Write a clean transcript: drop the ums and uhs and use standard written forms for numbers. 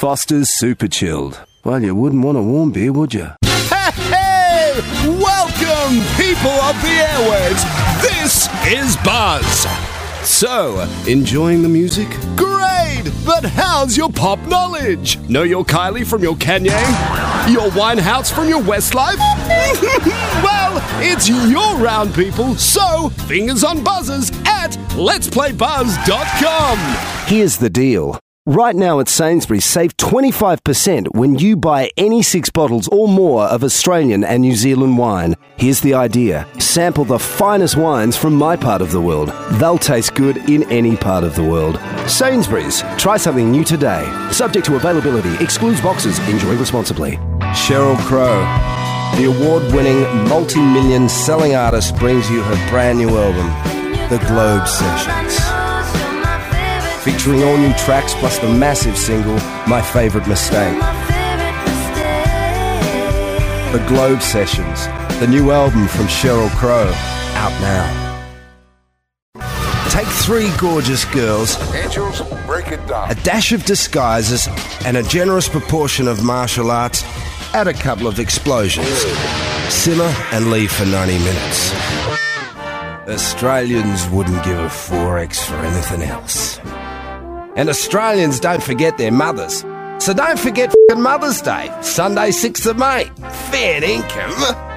Foster's Super Chilled. Well, you wouldn't want a warm beer, would you? Hey! Welcome, people of the airwaves! This is Buzz! So, enjoying the music? Great! But how's your pop knowledge? Know your Kylie from your Kanye? Your Winehouse from your Westlife? Well, it's your round, people, so fingers on buzzers at letsplaybuzz.com. Here's the deal. Right now at Sainsbury's, save 25% when you buy any 6 bottles or more of Australian and New Zealand wine. Here's the idea. Sample the finest wines from my part of the world. They'll taste good in any part of the world. Sainsbury's. Try something new today. Subject to availability. Excludes boxes. Enjoy responsibly. Sheryl Crow, the award-winning, multi-million selling artist, brings you her brand new album, The Globe Sessions. Featuring all new tracks plus the massive single, My Favourite Mistake. The Globe Sessions, the new album from Sheryl Crow, out now. Take 3 gorgeous girls, Angels, break it down. a dash of disguises, and a generous proportion of martial arts. Add a couple of explosions. Simmer and leave for 90 minutes. Australians wouldn't give a 4X for anything else. And Australians don't forget their mothers. So don't forget f***ing Mother's Day, Sunday 6th of May. Fair income.